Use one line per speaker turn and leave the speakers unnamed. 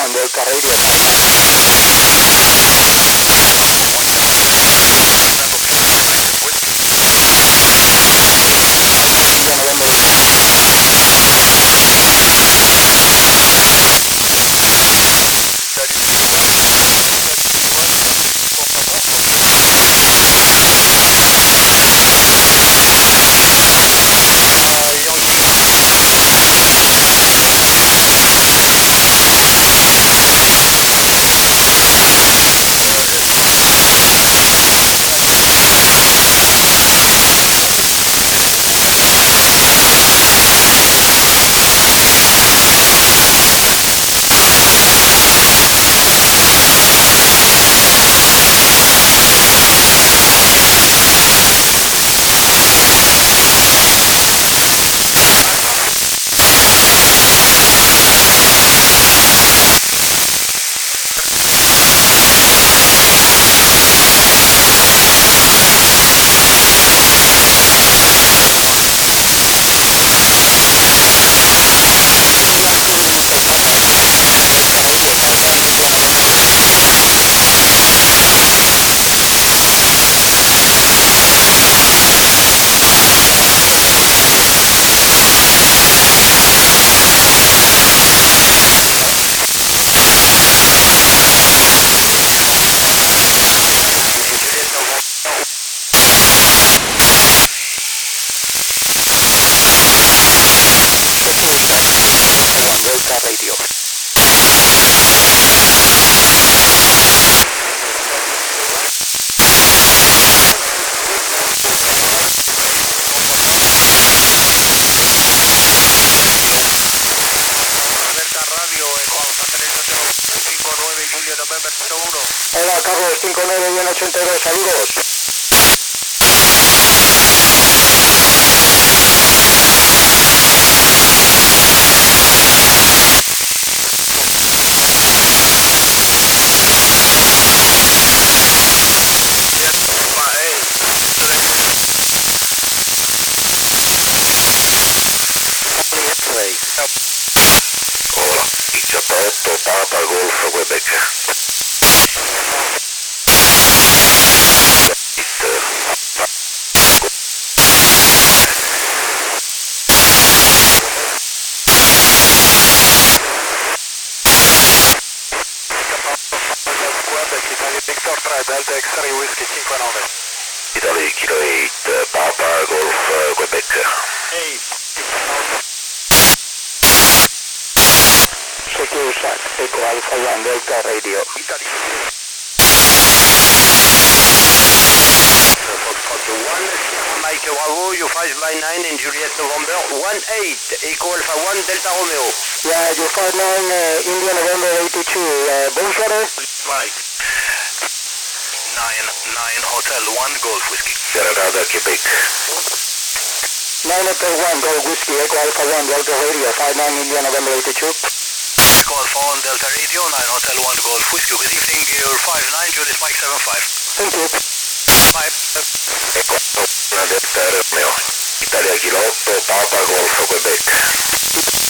1 Delta Radio. Delta Radio. Hola, Carlos 59-82, saludos.
Hola, X8 Papa Golf Quebec.
Victor 3 Delta X-Ray Whiskey 59.
Italy Kilo 8 Papa Golf Quebec.
8.
Secure Shack, Echo Alpha 1 Delta Radio.
Italy.
Foxtrot 1, Mike Bravo, you 5 by 9 in Juliet November 18, Echo Alpha 1 Delta Romeo.
Yeah, you 59 India November 82. Bonsoir.
Mike. 9 Hotel 1 Golf Whiskey.
Canada, Quebec.
9 Hotel 1 Golf Whiskey, Echo Alpha 1 Delta Radio, 59 India November 82.
Echo Alpha 1 Delta Radio, 9 Hotel 1 Golf Whiskey. Good evening, you're 59 Juliet Mike 75.
Thank you.
Bye.
Echo 1 Delta Romeo. Italia Kilo 8 Papa Golf Quebec.